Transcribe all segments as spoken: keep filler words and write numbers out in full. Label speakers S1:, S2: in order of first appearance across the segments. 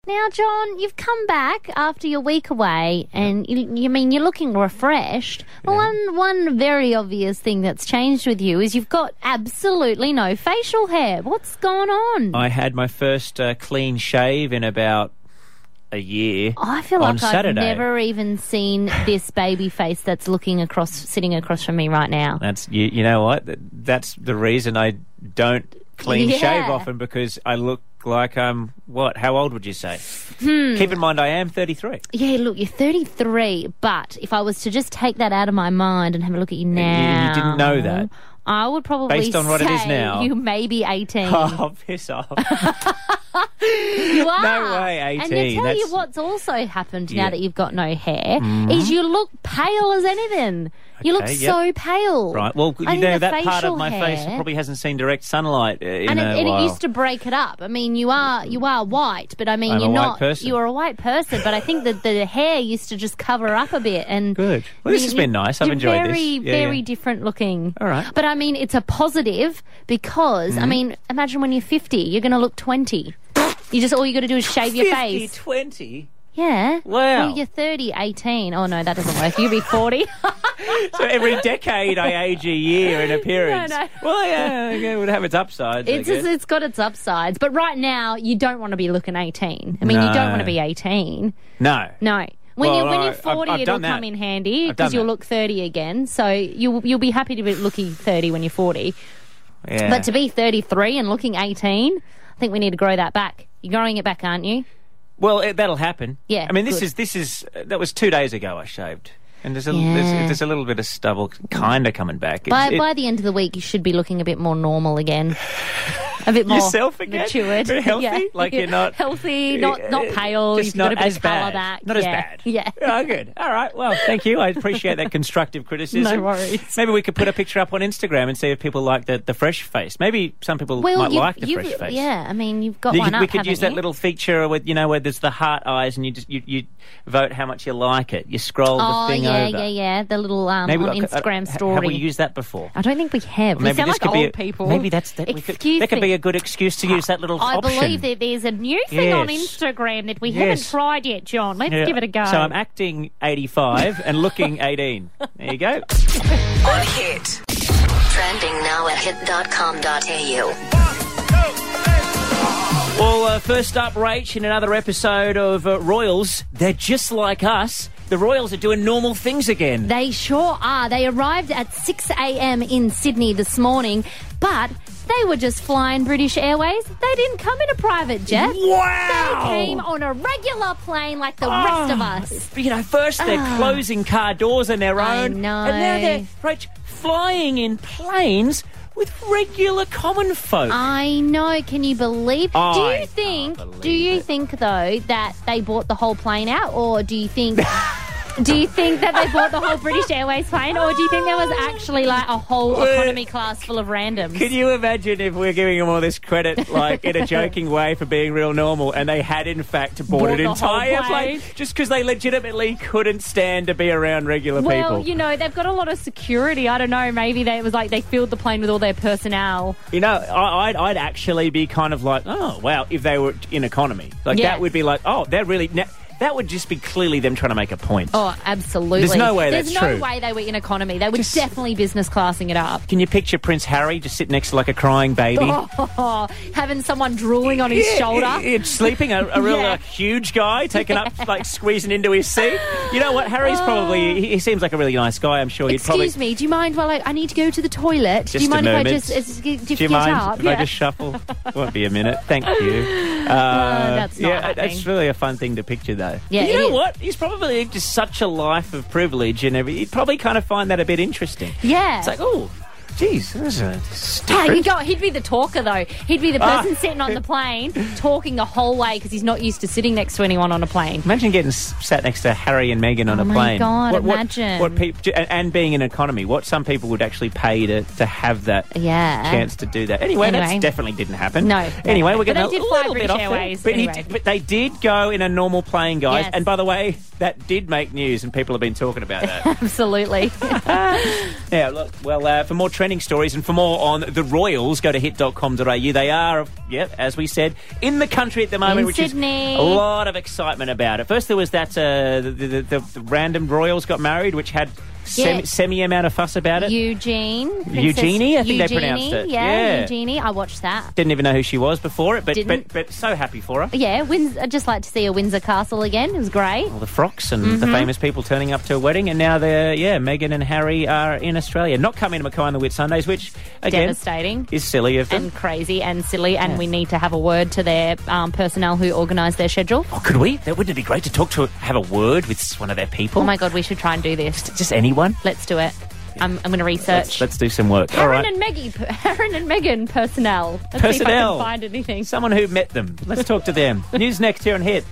S1: Now, John, you've come back after your week away, and you, you mean you're looking refreshed. Well, one one very obvious thing that's changed with you is you've got absolutely no facial hair. What's going on?
S2: I had my first uh, clean shave in about a year.
S1: I feel
S2: on
S1: like I've
S2: Saturday.
S1: never even seen this baby face that's looking across, sitting across from me right now.
S2: That's you. You know what? That's the reason I don't clean
S1: Yeah.
S2: shave often, because I look like I'm what? How old would you say?
S1: Hmm.
S2: Keep in mind, I am thirty-three.
S1: Yeah, look, you're thirty-three, but if I was to just take that out of my mind and have a look at you now...
S2: You didn't know that?
S1: I would probably
S2: Based on what it is
S1: say
S2: now.
S1: you may be eighteen.
S2: Oh, piss off.
S1: You are.
S2: No way, eighteen.
S1: And I tell
S2: That's-
S1: you what's also happened now
S2: Yeah.
S1: that you've got no hair is you look pale as anything. You look
S2: Okay,
S1: so
S2: yep.
S1: pale.
S2: Right, well,
S1: I
S2: you
S1: think
S2: know,
S1: the
S2: that part
S1: facial
S2: of my
S1: hair,
S2: face probably hasn't seen direct sunlight uh, in
S1: and it,
S2: a
S1: and
S2: while.
S1: it used to break it up. I mean, you are you are white, but I mean,
S2: I'm a
S1: you're
S2: white
S1: not.
S2: person.
S1: You are a white person, but I think that the hair used to just cover up a bit. And
S2: Good. Well, this
S1: you-
S2: has been nice. I've
S1: you're
S2: enjoyed this.
S1: very,
S2: Yeah,
S1: very
S2: yeah.
S1: different looking.
S2: All right.
S1: But I mean, it's a positive because
S2: Mm-hmm.
S1: I mean, imagine when you're fifty, you're going to look twenty. You just all you got to do is shave your
S2: fifty,
S1: face.
S2: twenty
S1: Yeah.
S2: Wow.
S1: Well, you're thirty, eighteen. Oh no, that doesn't work. You'll be forty.
S2: So every decade I age a year in appearance.
S1: No, no.
S2: Well, yeah, it would have its upsides. I
S1: It's
S2: guess.
S1: it's got its upsides, but right now you don't want to be looking eighteen. I mean, you
S2: No.
S1: don't want to be eighteen.
S2: No.
S1: No. When
S2: Well,
S1: you when
S2: I-
S1: you're
S2: I've-
S1: forty,
S2: I've
S1: it'll
S2: done that.
S1: come in handy
S2: I've done
S1: because you'll
S2: that.
S1: look thirty again. So you'll you'll be happy to be looking thirty when you're forty.
S2: Yeah.
S1: But to be thirty-three and looking eighteen, I think we need to grow that back. You're growing it back, aren't you?
S2: Well, it, that'll happen.
S1: Yeah,
S2: I mean, this
S1: good.
S2: is this is uh, that was two days ago I shaved, and there's a
S1: Yeah.
S2: there's, there's a little bit of stubble kind of coming back.
S1: By
S2: It's- it-
S1: by the end of the week, you should be looking a bit more normal again. A bit more
S2: Yourself again?
S1: matured.
S2: Very healthy?
S1: Yeah.
S2: Like you're not-
S1: healthy, not not pale.
S2: Just
S1: You've
S2: not
S1: got a bit
S2: as
S1: of colour
S2: bad.
S1: back.
S2: Not as
S1: Yeah.
S2: bad.
S1: Yeah.
S2: Oh, good. All right. Well, thank you. I appreciate that constructive criticism.
S1: No worries.
S2: Maybe we could put a picture up on Instagram and see if people like the, the fresh face. Maybe some people
S1: Well,
S2: might
S1: you've-
S2: like the
S1: you've-
S2: fresh face.
S1: Yeah, I mean, you've got
S2: You
S1: one
S2: could-
S1: up,
S2: we could
S1: haven't
S2: use that
S1: you?
S2: little feature with, you know, where there's the heart eyes and you just you, you vote how much you like it. You scroll
S1: Oh,
S2: the thing
S1: yeah,
S2: over.
S1: yeah, yeah. The little um,
S2: Maybe
S1: on
S2: uh,
S1: Instagram
S2: uh,
S1: story.
S2: Have we used that before?
S1: I don't think we have. We
S2: Maybe
S1: sound
S2: this
S1: like
S2: could
S1: old
S2: be a,
S1: people.
S2: Maybe that's that. We could,
S1: Excuse
S2: that could
S1: me.
S2: be a good excuse to use that little
S1: I
S2: option.
S1: believe that there's a new thing on
S2: Yes.
S1: Instagram that we haven't
S2: Yes.
S1: tried yet, John. Let's
S2: Yeah.
S1: give it a go.
S2: So I'm acting eighty-five and looking eighteen. There you go.
S3: On Hit. Trending now at hit dot com dot a u.
S2: Well, uh, first up, Rach, in another episode of uh, Royals, they're just like us. The Royals are doing normal things again.
S1: They sure are. They arrived at six a.m. in Sydney this morning, but they were just flying British Airways. They didn't come in a private jet.
S2: Wow!
S1: They came on a regular plane like the rest of us.
S2: You know, first they're
S1: Ah.
S2: closing car doors on their
S1: I
S2: own.
S1: know.
S2: And now they're, Rach, flying in planes with regular common folk.
S1: I know. Can you believe? do
S2: I
S1: you think?
S2: can't believe
S1: Do you
S2: it.
S1: think though that they bought the whole plane out, or do you think? Do you think that they bought the whole British Airways plane, or do you think there was actually like a whole
S2: Well,
S1: economy class full of randoms?
S2: Can you imagine if we're giving them all this credit, like in a joking way, for being real normal, and they had in fact
S1: Bought
S2: boarded
S1: the
S2: an entire
S1: whole plane?
S2: plane just because they legitimately couldn't stand to be around regular
S1: Well,
S2: people?
S1: you know, they've got a lot of security. I don't know. Maybe they, it was like they filled the plane with all their personnel.
S2: You know, I, I'd, I'd actually be kind of like, oh, wow, if they were in economy. Like,
S1: Yeah.
S2: that would be like, oh, they're really... Na- that would just be clearly them trying to make a point.
S1: Oh, absolutely.
S2: There's no way
S1: There's
S2: that's
S1: no
S2: true.
S1: way they were in economy. They were
S2: Just-
S1: definitely business classing it up.
S2: Can you picture Prince Harry just sitting next to like a crying baby?
S1: Oh, having someone drooling on his
S2: Yeah,
S1: shoulder.
S2: yeah, yeah, sleeping, a, a real
S1: Yeah.
S2: uh, huge guy, taking up, like squeezing into his seat. You know what? Harry's probably, he, he seems like a really nice guy, I'm sure. He'd
S1: Excuse
S2: probably,
S1: me, do you mind while I, I need to go to the toilet?
S2: Just
S1: do you mind
S2: a
S1: if I
S2: moment.
S1: just, uh, get,
S2: Do you
S1: get
S2: mind
S1: up?
S2: if I just shuffle? It won't be a minute. Thank you. Uh,
S1: that's not
S2: yeah,
S1: happening.
S2: it's really a fun thing to picture, though.
S1: Yeah,
S2: But you
S1: it
S2: know
S1: is.
S2: what? He's probably lived just such a life of privilege and everything. He'd probably kind of find that a bit interesting.
S1: Yeah.
S2: It's like, oh, geez, this is, a, this is
S1: Hey,
S2: different.
S1: he'd, go, he'd be the talker, though. He'd be the
S2: Ah.
S1: person sitting on the plane talking the whole way because he's not used to sitting next to anyone on a plane.
S2: Imagine getting s- sat next to Harry and Meghan on
S1: Oh
S2: a
S1: my
S2: plane.
S1: God,
S2: what, what-
S1: imagine.
S2: What, peop- and, and being in economy, what some people would actually pay to, to have that
S1: Yeah.
S2: chance to do that. Anyway,
S1: Anyway.
S2: that definitely didn't happen.
S1: No,
S2: Anyway,
S1: no.
S2: we're
S1: But
S2: getting
S1: they
S2: a
S1: did fly
S2: little
S1: British
S2: bit off there.
S1: Airways
S2: But, he
S1: anyway.
S2: d- but they did go in a normal plane, guys.
S1: Yes.
S2: And by the way, that did make news, and people have been talking about that.
S1: Absolutely.
S2: Yeah, look, well, uh, for more trending stories. And for more on the Royals, go to hit dot com dot a u. They are, yep, as we said, in the country at the moment,
S1: In
S2: which
S1: Sydney.
S2: is a lot of excitement about it. First, there was that uh, the, the, the, the random Royals got married, which had semi,
S1: Yeah.
S2: semi amount of fuss about it.
S1: Eugene. Princess
S2: Eugenie, I think they
S1: Eugenie,
S2: pronounced it.
S1: Yeah,
S2: Yeah.
S1: Eugenie. I watched that.
S2: Didn't even know who she was before it, but but,
S1: Didn't.
S2: but so happy for her.
S1: Yeah, Winds- I'd just like to see a Windsor Castle again. It was great.
S2: All the frocks and
S1: Mm-hmm.
S2: the famous people turning up to a wedding, and now they're yeah, Meghan and Harry are in Australia, not coming to Mackay on the Whitsundays, which again
S1: Devastating.
S2: is silly of them.
S1: And crazy and silly, and
S2: Yeah.
S1: we need to have a word to their um, personnel who organise their schedule.
S2: Oh, could we? That wouldn't it be great to talk to, have a word with one of their people?
S1: Oh my God, we should try and do this.
S2: Just anyone.
S1: Let's do it. I'm, I'm going to research.
S2: Let's, let's do some work. All
S1: Aaron
S2: right.
S1: and Maggie, Aaron and Megan personnel. Let's see if I
S2: Personnel.
S1: can find anything.
S2: Someone who met them. Let's talk to them. News next here on Hit.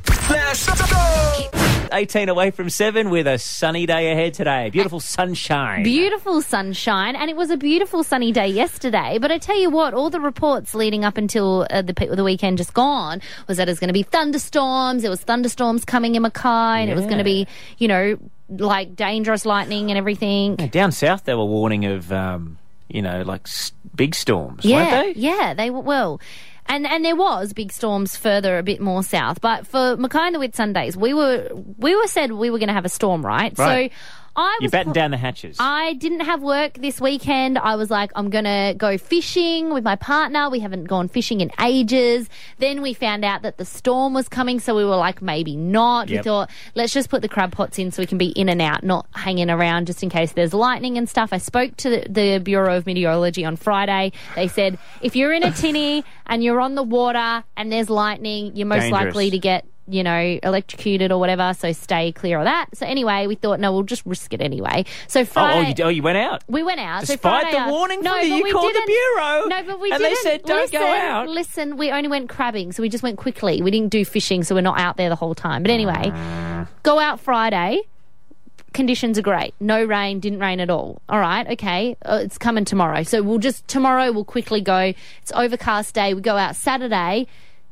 S2: eighteen away from seven with a sunny day ahead today. Beautiful sunshine.
S1: Beautiful sunshine, and it was a beautiful sunny day yesterday. But I tell you what, all the reports leading up until uh, the the weekend just gone was that it's going to be thunderstorms. There was thunderstorms coming in Mackay, and it was
S2: Yeah.
S1: going to be, you know, like dangerous lightning and everything.
S2: Yeah, down south, they were warning of, um, you know, like s- big storms,
S1: Yeah,
S2: weren't they?
S1: yeah, they were. Well, and and there was big storms further a bit more south. But for Mackay and the Whitsundays, we were we were said we were going to have a storm, right?
S2: Right.
S1: So I was
S2: You battened
S1: pl-
S2: down the hatches.
S1: I didn't have work this weekend. I was like, I'm going to go fishing with my partner. We haven't gone fishing in ages. Then we found out that the storm was coming, so we were like, maybe not.
S2: Yep.
S1: We thought, let's just put the crab pots in so we can be in and out, not hanging around just in case there's lightning and stuff. I spoke to the, the Bureau of Meteorology on Friday. They said, if you're in a tinny and you're on the water and there's lightning, you're most
S2: Dangerous.
S1: likely to get, you know, electrocuted or whatever, so stay clear of that. So anyway, we thought, no, we'll just risk it anyway. So
S2: oh,
S1: Friday...
S2: oh, you, oh, you went out?
S1: We went out.
S2: Despite
S1: so Friday,
S2: the
S1: uh,
S2: warning
S1: no,
S2: from you,
S1: but
S2: you
S1: we
S2: called the
S1: didn't-
S2: Bureau.
S1: No, but we
S2: and they
S1: didn't.
S2: said, don't go
S1: listen,
S2: out.
S1: Listen, we only went crabbing, so we just went quickly. We didn't do fishing, so we're not out there the whole time. But anyway, go out Friday. Conditions are great. No rain, didn't rain at all. All right, okay. Uh, it's coming tomorrow. So we'll just, tomorrow we'll quickly go. It's overcast day. We go out Saturday.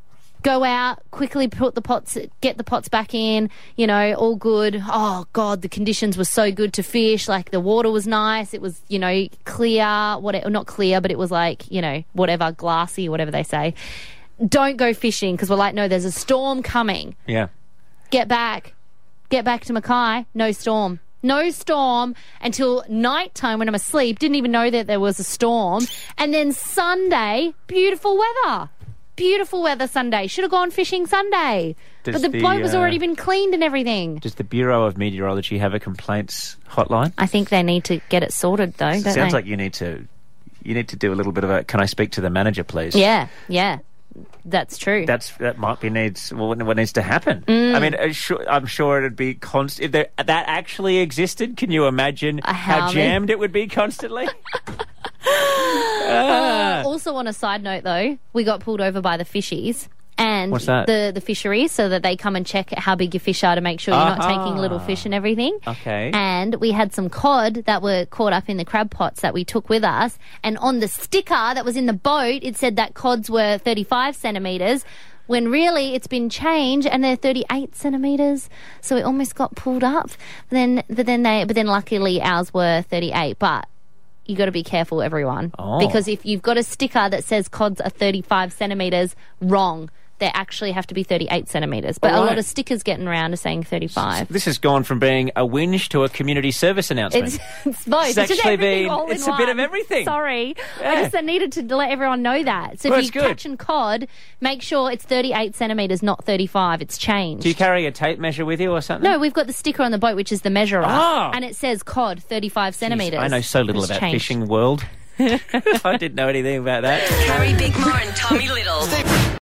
S1: Go out, quickly put the pots, get the pots back in, you know, all good. Oh, God, the conditions were so good to fish. Like, the water was nice. It was, you know, clear, whatever, not clear, but it was like, you know, whatever, glassy, whatever they say. Don't go fishing because we're like, no, there's a storm coming.
S2: Yeah.
S1: Get back. Get back to Mackay. No storm. No storm until nighttime when I'm asleep. Didn't even know that there was a storm. And then Sunday, beautiful weather. Beautiful weather Sunday. Should have gone fishing Sunday.
S2: Does
S1: but the,
S2: the,
S1: boat was
S2: uh,
S1: already been cleaned and everything.
S2: Does the Bureau of Meteorology have a complaints hotline?
S1: I think they need to get it sorted though,
S2: It
S1: don't
S2: sounds
S1: they?
S2: like you need to you need to do a little bit of a, can I speak to the manager, please?
S1: Yeah, yeah. That's true.
S2: That's that might be needs well, what needs to happen.
S1: Mm.
S2: I mean, uh, sure, I'm sure it'd be const. If there, that actually existed, can you imagine
S1: Uh,
S2: how
S1: how
S2: jammed it would be constantly?
S1: Uh, also, on a side note, though, we got pulled over by the fishies and
S2: What's that?
S1: the the fisheries, so that they come and check how big your fish are to make sure you're not
S2: Ah.
S1: taking little fish and everything.
S2: Okay.
S1: And we had some cod that were caught up in the crab pots that we took with us, and on the sticker that was in the boat, it said that cods were thirty-five centimetres. When really it's been changed and they're thirty-eight centimetres, so we almost got pulled up. But then, but then they, but then luckily ours were thirty-eight. But you got to be careful, everyone,
S2: Oh.
S1: because if you've got a sticker that says cods are thirty-five centimetres, wrong. They actually have to be thirty-eight centimetres. But
S2: All
S1: a
S2: right.
S1: lot of stickers getting around are saying thirty-five.
S2: This has gone from being a whinge to a community service announcement.
S1: It's, it's both.
S2: It's
S1: It's, just
S2: actually
S1: everything
S2: been-
S1: all in
S2: it's a bit
S1: one.
S2: of everything.
S1: Sorry.
S2: Yeah.
S1: I just I needed to let everyone know that. So
S2: Well,
S1: if
S2: it's
S1: you're
S2: good.
S1: catching cod, make sure it's thirty-eight centimetres, not thirty-five. It's changed.
S2: Do you carry a tape measure with you or something?
S1: No, we've got the sticker on the boat, which is the measurer.
S2: Oh.
S1: And it says cod, thirty-five
S2: Jeez,
S1: centimetres.
S2: I know so little
S1: It's
S2: about
S1: changed.
S2: fishing world. I didn't know anything about that.
S3: Harry Bickmore and Tommy Little.